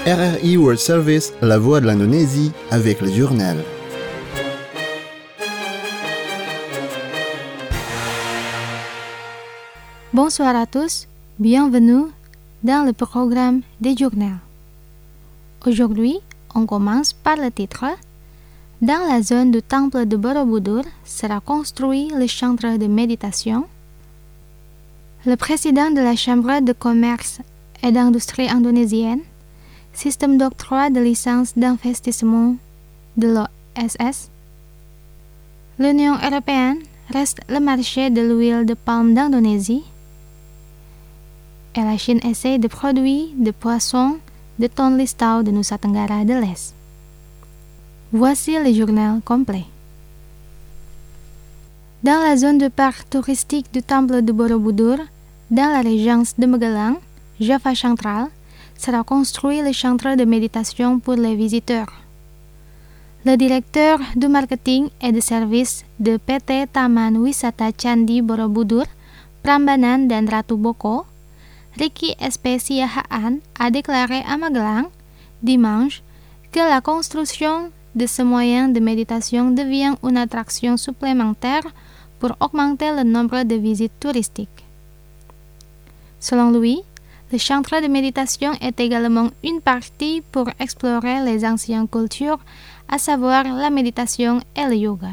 RRI World Service, la voix de l'Indonésie, avec le journal. Bonsoir à tous, bienvenue dans le programme des journaux. Aujourd'hui, on commence par le titre. Dans la zone du temple de Borobudur sera construit le centre de méditation. Le président de la Chambre de commerce et d'industrie indonésienne, système d'octroi de licence d'investissement de l'OSS. L'Union européenne reste le marché de l'huile de palme d'Indonésie. Et la Chine essaie de produire des poissons de thon listau de Nusa Tenggara de l'Est. Voici le journal complet. Dans la zone de parc touristique du temple de Borobudur, dans la région de Magelang, Java central, sera construit le centre de méditation pour les visiteurs. Le directeur du marketing et de services de PT Taman Wisata Candi Borobudur, Prambanan dan Ratu Boko, Ricky SP Siahaan a déclaré à Magelang, dimanche, que la construction de ce moyen de méditation devient une attraction supplémentaire pour augmenter le nombre de visites touristiques. Selon lui, le centre de méditation est également une partie pour explorer les anciennes cultures, à savoir la méditation et le yoga.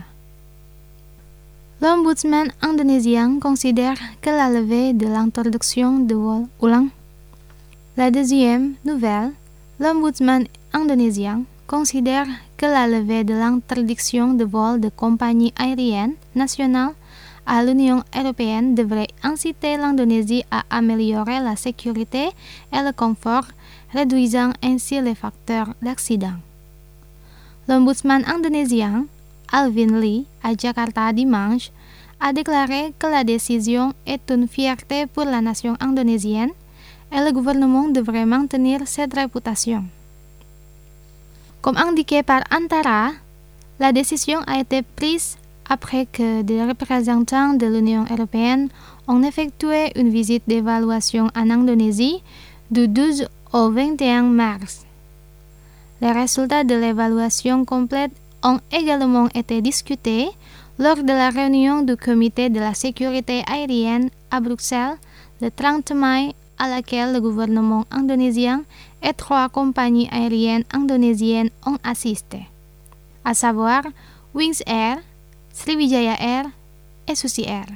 L'ombudsman indonésien considère que la levée de l'introduction de vol ulang. La deuxième nouvelle, l'ombudsman indonésien considère que la levée de l'interdiction de vol de compagnies aériennes nationales à l'Union européenne devrait inciter l'Indonésie à améliorer la sécurité et le confort, réduisant ainsi les facteurs d'accident. L'ombudsman indonésien, Alvin Lee, à Jakarta dimanche, a déclaré que la décision est une fierté pour la nation indonésienne et le gouvernement devrait maintenir cette réputation. Comme indiqué par Antara, la décision a été prise après que des représentants de l'Union européenne ont effectué une visite d'évaluation en Indonésie du 12 au 21 mars. Les résultats de l'évaluation complète ont également été discutés lors de la réunion du comité de la sécurité aérienne à Bruxelles le 30 mai, à laquelle le gouvernement indonésien et 3 compagnies aériennes indonésiennes ont assisté, à savoir Wings Air, Sriwijaya Air et Susi Air.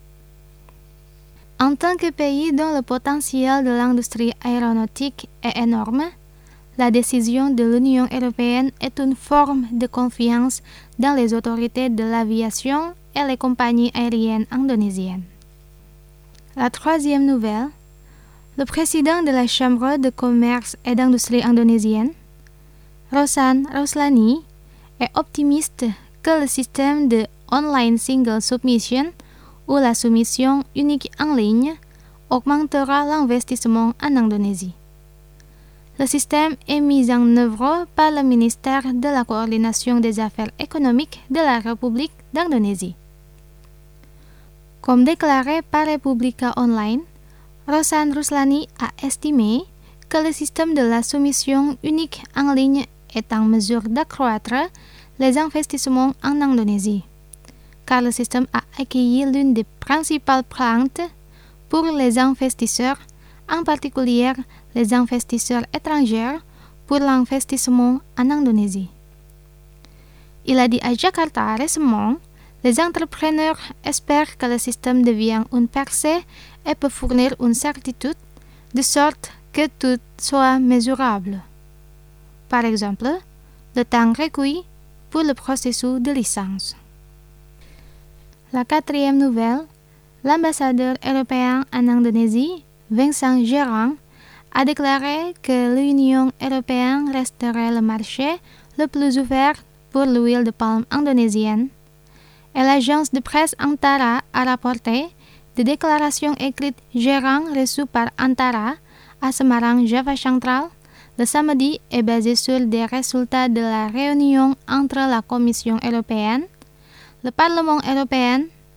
En tant que pays dont le potentiel de l'industrie aéronautique est énorme, la décision de l'Union européenne est une forme de confiance dans les autorités de l'aviation et les compagnies aériennes indonésiennes. La troisième nouvelle, le président de la Chambre de commerce et d'industrie indonésienne, Rosan Roslani, est optimiste que le système de Online Single Submission ou la soumission unique en ligne augmentera l'investissement en Indonésie. Le système est mis en œuvre par le ministère de la Coordination des Affaires économiques de la République d'Indonésie. Comme déclaré par Republika Online, Rosan Roslani a estimé que le système de la soumission unique en ligne est en mesure d'accroître les investissements en Indonésie, car le système a accueilli l'une des principales plaintes pour les investisseurs, en particulier les investisseurs étrangers, pour l'investissement en Indonésie. Il a dit à Jakarta récemment, les entrepreneurs espèrent que le système devienne une percée et peut fournir une certitude, de sorte que tout soit mesurable. Par exemple, le temps requis pour le processus de licence. La quatrième nouvelle, l'ambassadeur européen en Indonésie, Vincent Gérard, a déclaré que l'Union européenne resterait le marché le plus ouvert pour l'huile de palme indonésienne, et l'agence de presse Antara a rapporté des déclarations écrites Gérard reçues par Antara à Semarang, Java central, le samedi est basé sur des résultats de la réunion entre la Commission européenne, le Parlement européen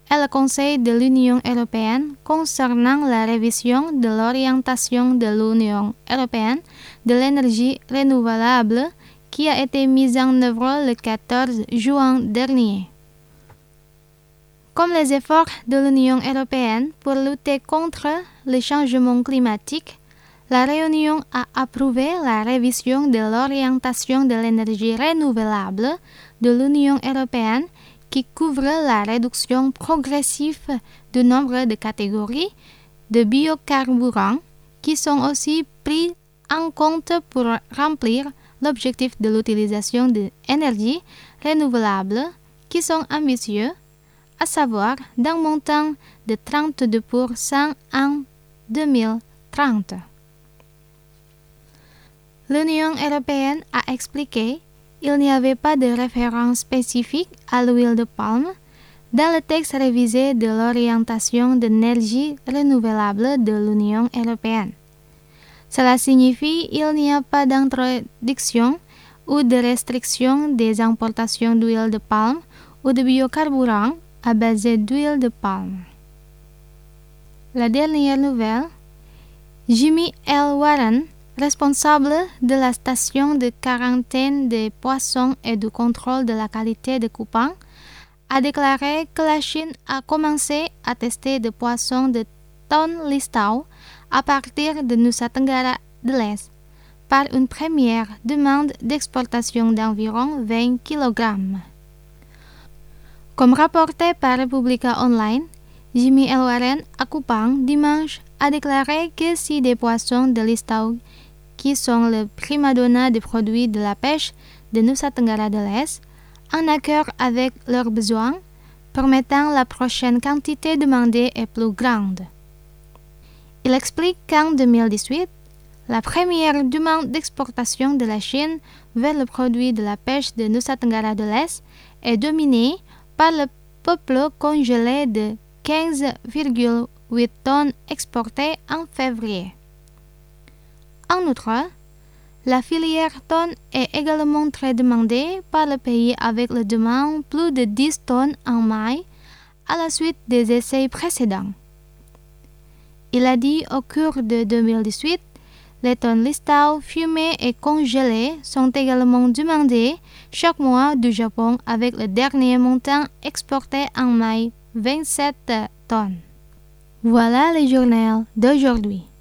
et le Conseil de l'Union européenne concernant la révision de l'orientation de l'Union européenne de l'énergie renouvelable qui a été mise en œuvre le 14 juin dernier. Comme les efforts de l'Union européenne pour lutter contre le changement climatique, la réunion a approuvé la révision de l'orientation de l'énergie renouvelable de l'Union européenne qui couvre la réduction progressive du nombre de catégories de biocarburants qui sont aussi pris en compte pour remplir l'objectif de l'utilisation d'énergies renouvelables qui sont ambitieux, à savoir d'un montant de 32% en 2030. L'Union européenne a expliqué qu'il n'y avait pas de référence spécifique à l'huile de palme dans le texte révisé de l'orientation d'énergie renouvelable de l'Union européenne. Cela signifie qu'il n'y a pas d'introduction ou de restriction des importations d'huile de palme ou de biocarburants à base d'huile de palme. La dernière nouvelle, Jimmy L. Warren, responsable de la station de quarantaine des poissons et du contrôle de la qualité des coupons, a déclaré que la Chine a commencé à tester des poissons de thon listau à partir de Nusa Tenggara de l'Est, par une première demande d'exportation d'environ 20 kg. Comme rapporté par Republica Online, Jimmy L. Warren à Kupang dimanche a déclaré que si des poissons de listau qui sont le primadonna des produits de la pêche de Nusa Tenggara de l'Est, en accord avec leurs besoins, permettant la prochaine quantité demandée est plus grande. Il explique qu'en 2018, la première demande d'exportation de la Chine vers le produit de la pêche de Nusa Tenggara de l'Est est dominée par le peuple congelé de 15,8 tonnes exportées en février. En outre, la filière thon est également très demandée par le pays avec la demande plus de 10 tonnes en mai à la suite des essais précédents. Il a dit au cours de 2018, les thon listau fumés et congelés sont également demandés chaque mois du Japon avec le dernier montant exporté en mai, 27 tonnes. Voilà le journal d'aujourd'hui.